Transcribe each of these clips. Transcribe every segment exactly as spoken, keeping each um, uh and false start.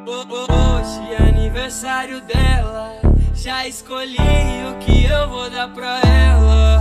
Hoje é aniversário dela, já escolhi o que eu vou dar pra ela.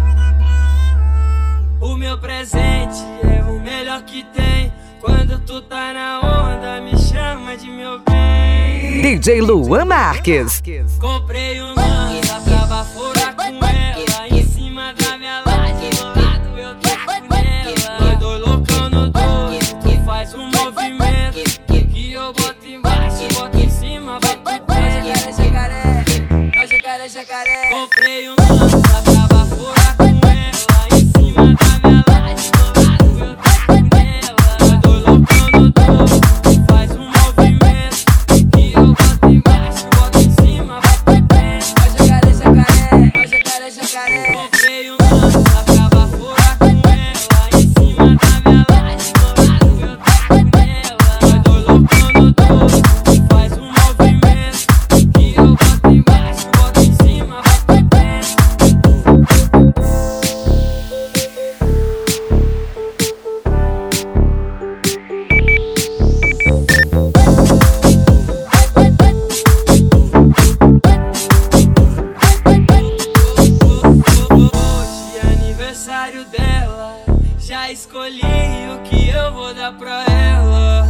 O meu presente é o melhor que tem. Quando tu tá na onda, me chama de meu bem. D J Luan Marques. Comprei um lança pra baforar com ela, em cima da minha laje, do lado eu tô nela. Nós dois loucão no doce, tu faz um movimento que eu boto embaixo, boto em cima, boto jacaré, jacaré, jacaré, jacaré. Comprei um lança pra baforar com ela, em cima da minha laje, do lado eu tô nela. Nós dois loucão no doce, tu faz um movimento que eu boto embaixo, boto em cima, boto jacaré, jacaré, jacaré, jacaré. Comprei um lança pra baforar com ela, em cima da minha laje, do lado eu tô nela. Nós dois loucão no doce, tu faz um movimento que eu boto embaixo, boto em cima, boto Hoje é aniversário dela, já escolhi o que eu vou dar pra ela.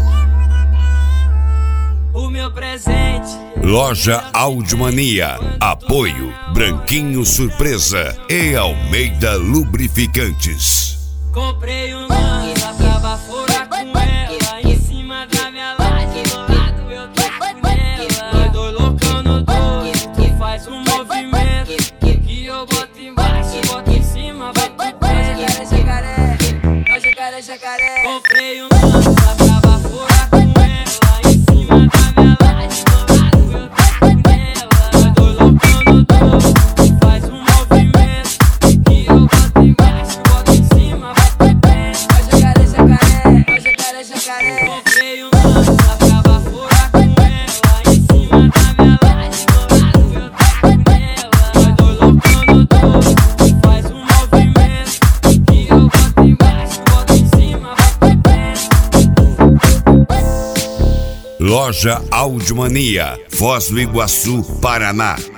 O meu presente é Loja Audiomania. Apoio Branquinho Surpresa e Almeida Lubrificantes. comprei um lança pra baforar com ela, em cima da minha laje, do lado eu tô nela. Nós dois loucão no doce, tu faz um movimento que eu boto embaixo, boto em cima, boto jacaré, jacaré, jacaré, jacaré. Comprei um lança pra baforar com ela, em cima da minha laje, do lado eu tô nela. Nós dois loucão no doce, tu faz um movimento que eu boto embaixo, boto em cima, boto jacaré, jacaré, jacaré, jacaré. Comprei um lança pra baforar com ela, em cima da minha laje, do lado eu tô nela. Nós dois loucão no doce, tu faz um movimento que eu boto embaixo, boto em cima, boto Loja Audiomania. Foz do Iguaçu, Paraná.